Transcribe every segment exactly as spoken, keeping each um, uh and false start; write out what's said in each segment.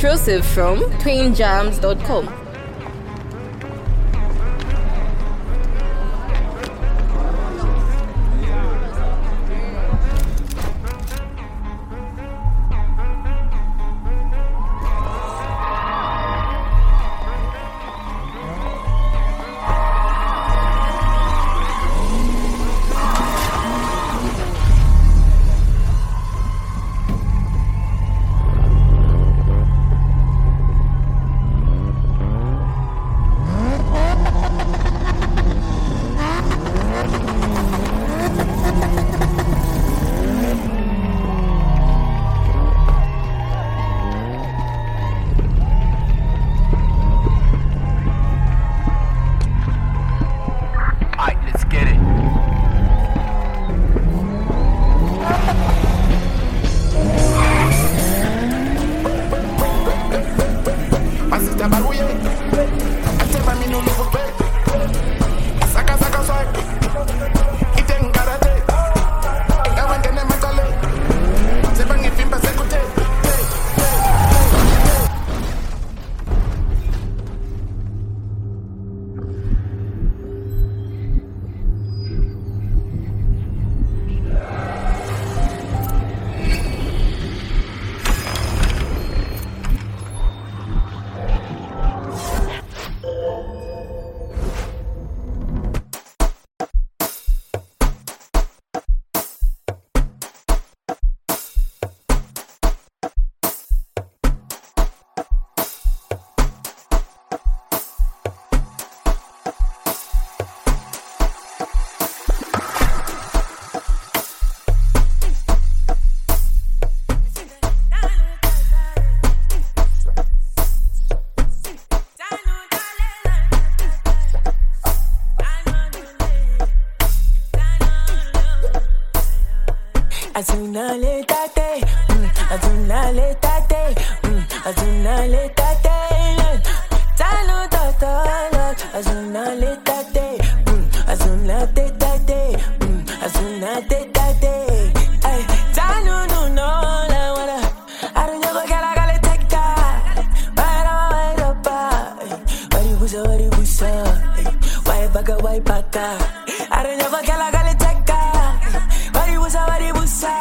exclusive from twin jams dot com. Azuna le tate, mm, azuna le tate, mm, azuna le tate, tano tata, azuna le tate, mm, azuna te tate, mm, azuna te tate, ay, tano no no la wala, I don't know what I gotta take that, why do I pa, why busa why busa, why baka why baka, I don't know what I gotta take that, why busa why busa.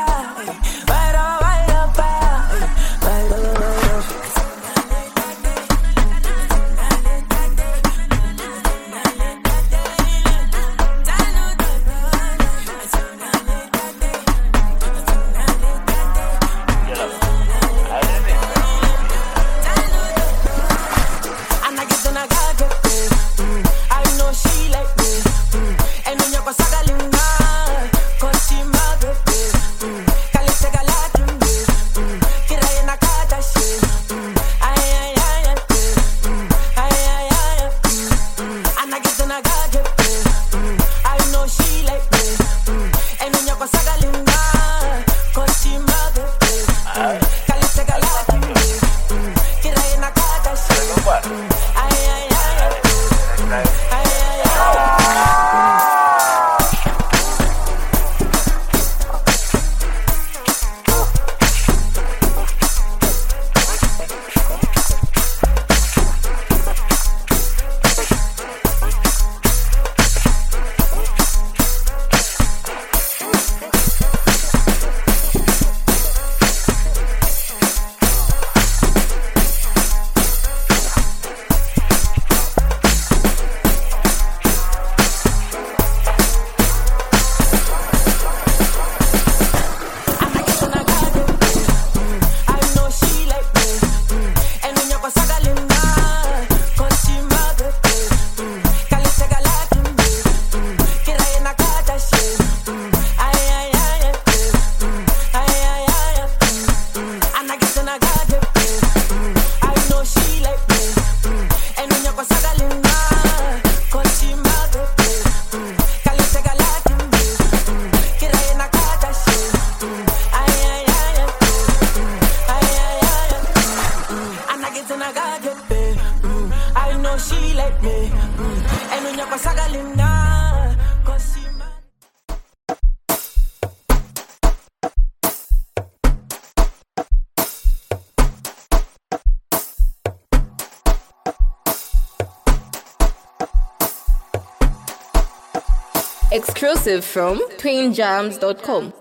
Exclusive from twin jams dot com.